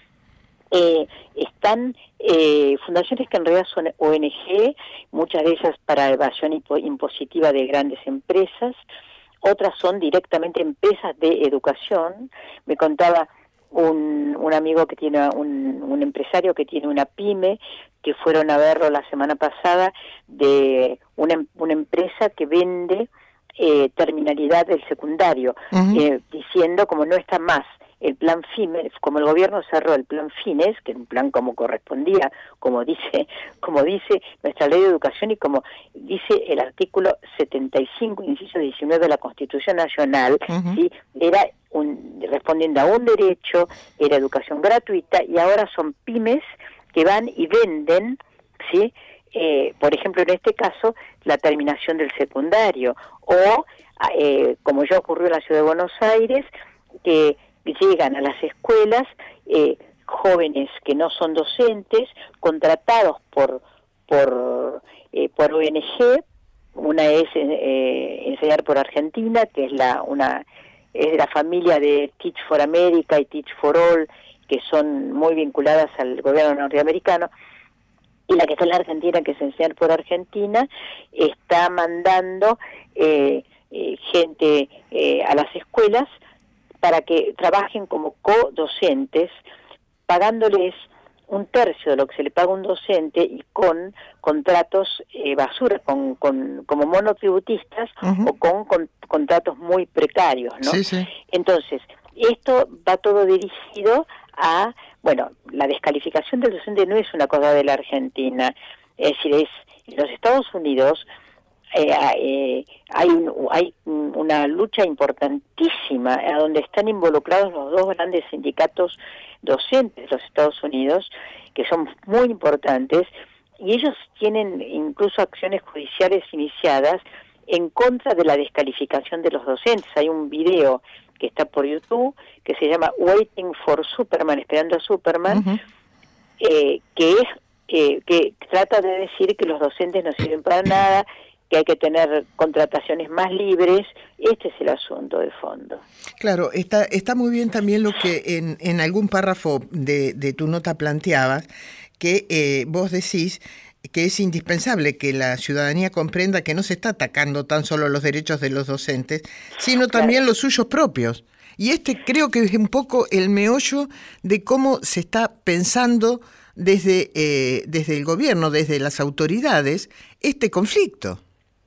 Speaker 9: Eh, están eh, fundaciones que en realidad son O N G, muchas de ellas para evasión impositiva de grandes empresas, otras son directamente empresas de educación. Me contaba un, un amigo que tiene, un, un empresario que tiene una pyme, que fueron a verlo la semana pasada, de una, una empresa que vende eh, terminalidad del secundario, uh-huh. eh, diciendo como no está más el plan FIMES, como el gobierno cerró el plan FINES, que es un plan como correspondía, como dice, como dice nuestra ley de educación y como dice el artículo setenta y cinco, inciso diecinueve de la Constitución Nacional, uh-huh. ¿sí? Era un, respondiendo a un derecho, era educación gratuita, y ahora son pymes que van y venden, ¿sí? Eh, por ejemplo, en este caso, la terminación del secundario, o, eh, como ya ocurrió en la Ciudad de Buenos Aires, que llegan a las escuelas eh, jóvenes que no son docentes, contratados por por eh, por O N G. Una es eh, Enseñar por Argentina, que es la una es de la familia de Teach for America y Teach for All, que son muy vinculadas al gobierno norteamericano. Y la que está en la Argentina, que es Enseñar por Argentina, está mandando eh, eh, gente eh, a las escuelas para que trabajen como co-docentes, pagándoles un tercio de lo que se le paga a un docente y con contratos eh, basura, con, con como monotributistas, uh-huh. o con, con contratos muy precarios, ¿no?
Speaker 2: Sí, sí.
Speaker 9: Entonces, esto va todo dirigido a, bueno, la descalificación del docente no es una cosa de la Argentina. Es decir, es, en los Estados Unidos eh, eh, hay, un, hay una lucha importantísima a donde están involucrados los dos grandes sindicatos docentes de los Estados Unidos, que son muy importantes, y ellos tienen incluso acciones judiciales iniciadas en contra de la descalificación de los docentes. Hay un video que está por YouTube que se llama Waiting for Superman, esperando a Superman, uh-huh. eh, que es eh, que trata de decir que los docentes no sirven para nada, que hay que tener contrataciones más libres. Este es el asunto de fondo.
Speaker 2: Claro, está está muy bien también lo que en, en algún párrafo de, de tu nota planteabas, que eh, vos decís que es indispensable que la ciudadanía comprenda que no se está atacando tan solo los derechos de los docentes, sino también claro. los suyos propios. Y este creo que es un poco el meollo de cómo se está pensando desde, eh, desde el gobierno, desde las autoridades, este conflicto.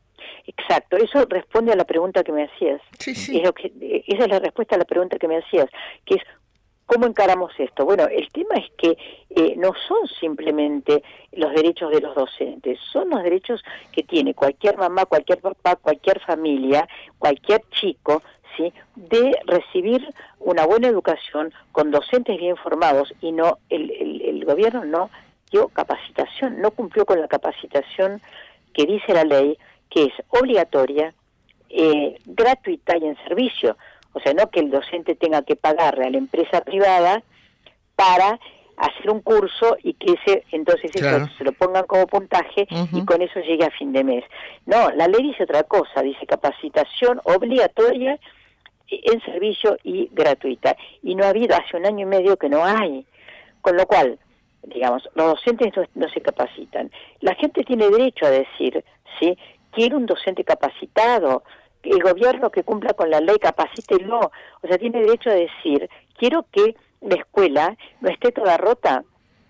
Speaker 9: Exacto, eso responde a la pregunta que me hacías.
Speaker 2: Sí, sí.
Speaker 9: Es lo que, esa es la respuesta a la pregunta que me hacías, que es ¿cómo encaramos esto? Bueno, el tema es que eh, no son simplemente los derechos de los docentes, son los derechos que tiene cualquier mamá, cualquier papá, cualquier familia, cualquier chico, ¿sí?, de recibir una buena educación con docentes bien formados, y no el, el, el gobierno no dio capacitación, no cumplió con la capacitación que dice la ley, que es obligatoria, eh, gratuita y en servicio. O sea, no que el docente tenga que pagarle a la empresa privada para hacer un curso y que ese entonces claro. eso se lo pongan como puntaje uh-huh. y con eso llegue a fin de mes. No, la ley dice otra cosa, dice capacitación obligatoria, en servicio y gratuita. Y no ha habido, hace un año y medio que no hay. Con lo cual, digamos, los docentes no, no se capacitan. La gente tiene derecho a decir, ¿sí?, quiero un docente capacitado, el gobierno que cumpla con la ley, capacítelo. O sea, tiene derecho a decir, quiero que la escuela no esté toda rota,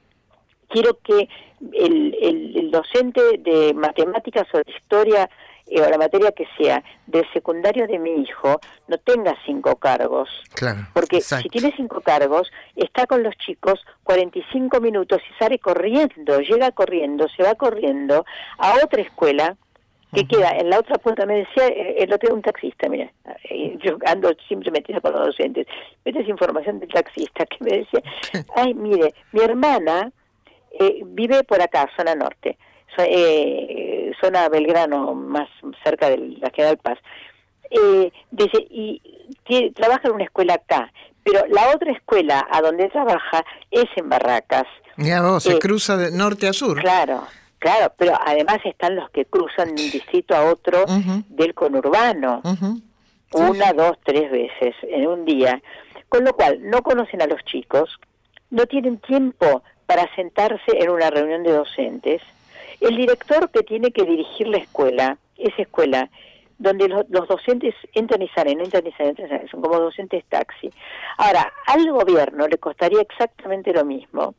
Speaker 9: quiero que el, el, el docente de matemáticas o de historia eh, o la materia que sea del secundario de mi hijo no tenga cinco cargos.
Speaker 2: Claro,
Speaker 9: porque
Speaker 2: exacto.
Speaker 9: si tiene cinco cargos, está con los chicos cuarenta y cinco minutos y sale corriendo, llega corriendo, se va corriendo a otra escuela que uh-huh. queda en la otra punta. Me decía el otro, un taxista, mira, yo ando siempre metida con los docentes, esta es información del taxista, que me decía, ay, mire, mi hermana eh, vive por acá, zona norte, so, eh, zona Belgrano, más cerca de la General Paz, eh, dice, y tiene, trabaja en una escuela acá, pero la otra escuela a donde trabaja es en Barracas.
Speaker 2: Ya vos,
Speaker 9: eh,
Speaker 2: se cruza de norte a sur.
Speaker 9: Claro. Claro, pero además están los que cruzan de un distrito a otro uh-huh. del conurbano, uh-huh. una, sí. dos, tres veces en un día, con lo cual no conocen a los chicos, no tienen tiempo para sentarse en una reunión de docentes. El director que tiene que dirigir la escuela, esa escuela, donde los, los docentes entran y salen, entran y salen, entran y salen, son como docentes taxi. Ahora, al gobierno le costaría exactamente lo mismo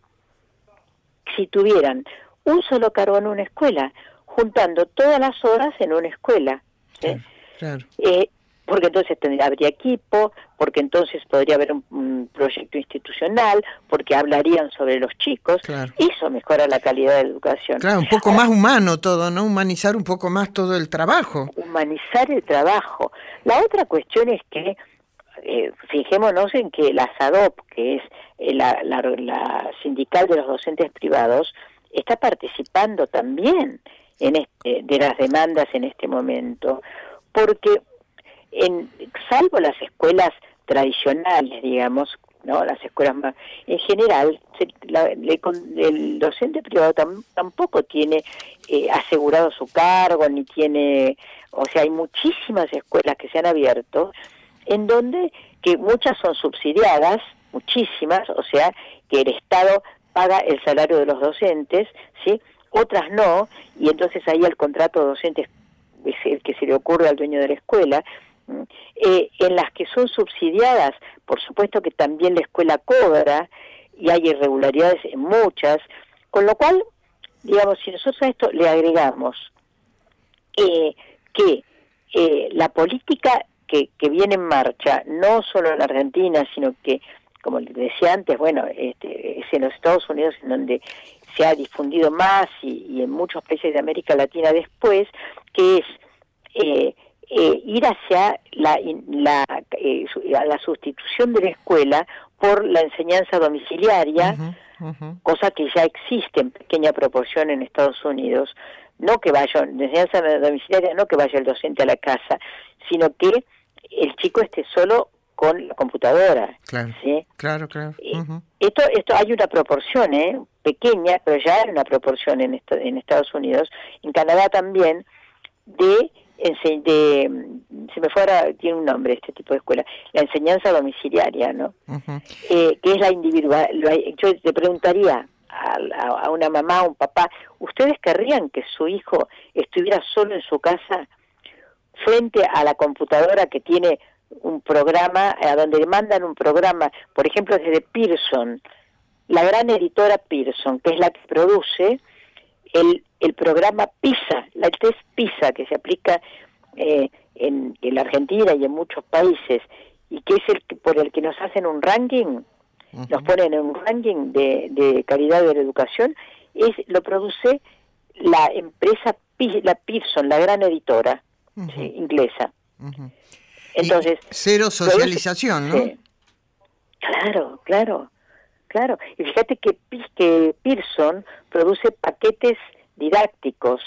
Speaker 9: si tuvieran un solo cargo en una escuela, juntando todas las horas en una escuela, ¿sí?
Speaker 2: Claro.
Speaker 9: Eh, porque entonces tendría, habría equipo, porque entonces podría haber un, un proyecto institucional, porque hablarían sobre los chicos,
Speaker 2: claro.
Speaker 9: Eso mejora la calidad de la educación.
Speaker 2: Claro, un poco
Speaker 9: Ahora,
Speaker 2: más humano todo, ¿no? Humanizar un poco más todo el trabajo.
Speaker 9: Humanizar el trabajo. La otra cuestión es que, eh, fijémonos en que la SADOP, que es eh, la, la, la sindical de los docentes privados, está participando también en este, de las demandas en este momento, porque en, salvo las escuelas tradicionales, digamos, no las escuelas más, en general, se, la, le, el docente privado tam, tampoco tiene eh, asegurado su cargo, ni tiene, o sea, hay muchísimas escuelas que se han abierto, en donde, que muchas son subsidiadas, muchísimas, o sea, que el Estado paga el salario de los docentes, ¿sí? Otras no, y entonces ahí el contrato de docentes es el que se le ocurre al dueño de la escuela. Eh, en las que son subsidiadas, por supuesto que también la escuela cobra, y hay irregularidades en muchas, con lo cual, digamos, si nosotros a esto le agregamos eh, que eh, la política que, que viene en marcha, no solo en Argentina, sino que como les decía antes, bueno, este, es en los Estados Unidos en donde se ha difundido más y, y en muchos países de América Latina después, que es eh, eh, ir hacia la, la, eh, la sustitución de la escuela por la enseñanza domiciliaria, uh-huh, uh-huh. cosa que ya existe en pequeña proporción en Estados Unidos. No que vaya, la enseñanza domiciliaria, no que vaya el docente a la casa, sino que el chico esté solo con la computadora.
Speaker 2: Claro,
Speaker 9: ¿sí?
Speaker 2: claro, claro. Uh-huh.
Speaker 9: Esto, esto hay una proporción, ¿eh? pequeña, pero ya hay una proporción en, esto, en Estados Unidos, en Canadá también, de, de, se me fue ahora, tiene un nombre este tipo de escuela, la enseñanza domiciliaria, ¿no? Uh-huh. Eh, que es la individual. Yo te preguntaría a, a, a una mamá, a un papá, ¿ustedes querrían que su hijo estuviera solo en su casa frente a la computadora que tiene un programa, a donde le mandan un programa, por ejemplo desde Pearson, la gran editora Pearson, que es la que produce el, el programa PISA, la test PISA que se aplica eh, en, en la Argentina y en muchos países, y que es el que, por el que nos hacen un ranking, uh-huh. nos ponen en un ranking de, de calidad de la educación, es lo produce la empresa la Pearson, la gran editora uh-huh. sí, inglesa.
Speaker 2: Uh-huh.
Speaker 9: Entonces,
Speaker 2: y cero socialización,
Speaker 9: produce,
Speaker 2: ¿no?
Speaker 9: Sí. Claro, claro, claro. Y fíjate que, que Pearson produce paquetes didácticos.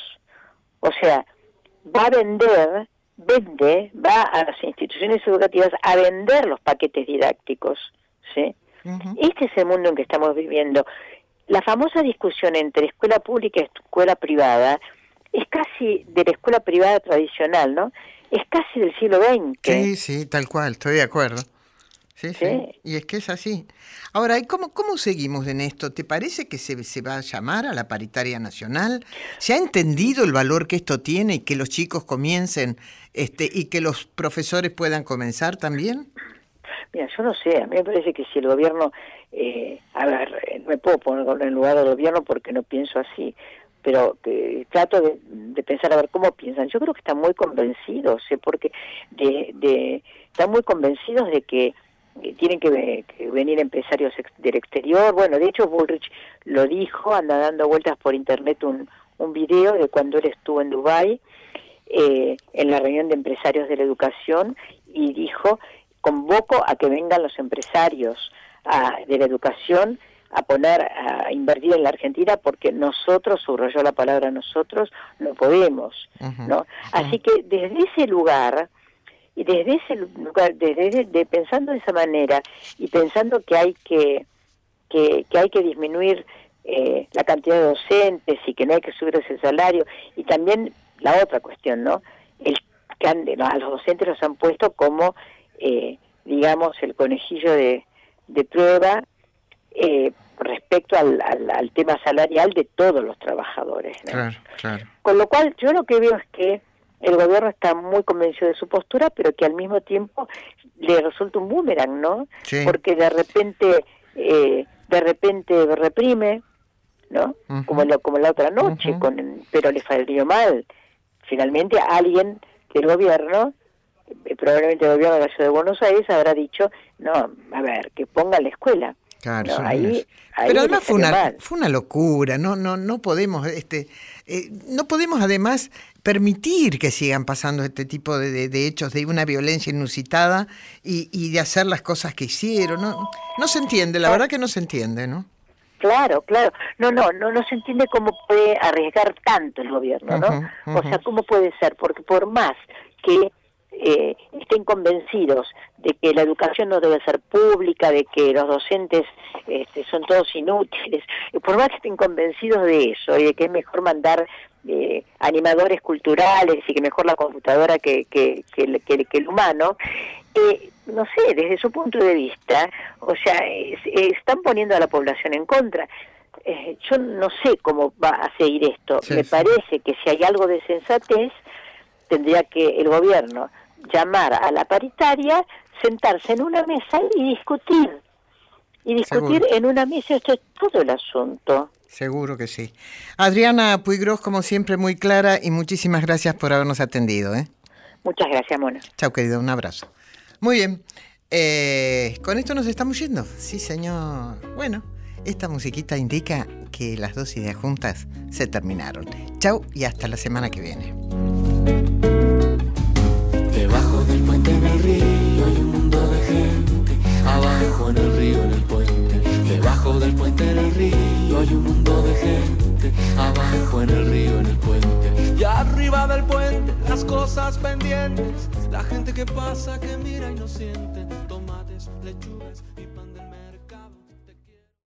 Speaker 9: O sea, va a vender, vende, va a las instituciones educativas a vender los paquetes didácticos, ¿sí? Uh-huh. Este es el mundo en que estamos viviendo. La famosa discusión entre escuela pública y escuela privada es casi de la escuela privada tradicional, ¿no? Es casi del siglo veinte.
Speaker 2: Sí, sí, tal cual, estoy de acuerdo. Sí, sí, sí. Y es que es así. Ahora, ¿y cómo, cómo seguimos en esto? ¿Te parece que se, se va a llamar a la paritaria nacional? ¿Se ha entendido el valor que esto tiene y que los chicos comiencen este y que los profesores puedan comenzar también?
Speaker 9: Mira, yo no sé, a mí me parece que si el gobierno, eh, a ver, no me puedo poner en el lugar del gobierno porque no pienso así, pero eh, trato de, de pensar a ver cómo piensan. Yo creo que están muy convencidos, ¿eh? porque de, de, están muy convencidos de que eh, tienen que, que venir empresarios ex, del exterior. Bueno, de hecho Bullrich lo dijo, anda dando vueltas por internet un, un video de cuando él estuvo en Dubái, eh, en la reunión de empresarios de la educación, y dijo, convoco a que vengan los empresarios a, de la educación a poner, a invertir en la Argentina, porque nosotros, subrayó la palabra nosotros, no podemos, uh-huh. ¿no? Así que desde ese lugar, y desde ese lugar, desde de, pensando de esa manera, y pensando que hay que, que, que hay que disminuir eh, la cantidad de docentes, y que no hay que subirles el salario, y también la otra cuestión, ¿no? El que han, no, a los docentes los han puesto como, eh, digamos, el conejillo de, de prueba, Eh, respecto al, al, al tema salarial de todos los trabajadores, ¿no?
Speaker 2: Claro, claro.
Speaker 9: Con lo cual yo lo que veo es que el gobierno está muy convencido de su postura, pero que al mismo tiempo le resulta un boomerang, ¿no? Sí. Porque de repente eh, de repente reprime, ¿no? Uh-huh. Como, lo, como la otra noche, uh-huh. con, pero le salió mal. Finalmente alguien del gobierno, eh, probablemente el gobierno de la Ciudad de Buenos Aires, habrá dicho, no, a ver, que ponga la escuela.
Speaker 2: Claro,
Speaker 9: no, ahí, ahí
Speaker 2: pero además fue una, fue una locura, no, no, no podemos, este, eh, no podemos además permitir que sigan pasando este tipo de, de, de hechos de una violencia inusitada y, y de hacer las cosas que hicieron, no, no se entiende, la verdad que no se entiende, ¿no?
Speaker 9: Claro, claro, no, no, no, no se entiende cómo puede arriesgar tanto el gobierno, ¿no? Uh-huh, uh-huh. O sea, cómo puede ser, porque por más que Eh, estén convencidos de que la educación no debe ser pública, de que los docentes este, son todos inútiles, y por más que estén convencidos de eso y de que es mejor mandar eh, animadores culturales y que mejor la computadora que, que, que, que, que el humano, eh, no sé, desde su punto de vista, o sea, es, es, están poniendo a la población en contra. Eh, yo no sé cómo va a seguir esto. Sí, Me sí. parece que si hay algo de sensatez, tendría que el gobierno llamar a la paritaria, sentarse en una mesa y discutir. Y discutir Seguro. en una mesa, esto es todo el asunto.
Speaker 2: Seguro que sí. Adriana Puigros, como siempre, muy clara, y muchísimas gracias por habernos atendido, ¿eh?
Speaker 9: Muchas gracias, Mona.
Speaker 2: Chao, querido, un abrazo. Muy bien. Eh, con esto nos estamos yendo. Sí, señor. Bueno, esta musiquita indica que las dos ideas juntas se terminaron. Chau y hasta la semana que viene.
Speaker 1: Debajo del puente en el río hay un mundo de gente. Abajo en el río, en el puente. Debajo del puente en el río hay un mundo de gente. Abajo en el río, en el puente. Y arriba del puente las cosas pendientes. La gente que pasa, que mira y no siente. Tomates, lechuga.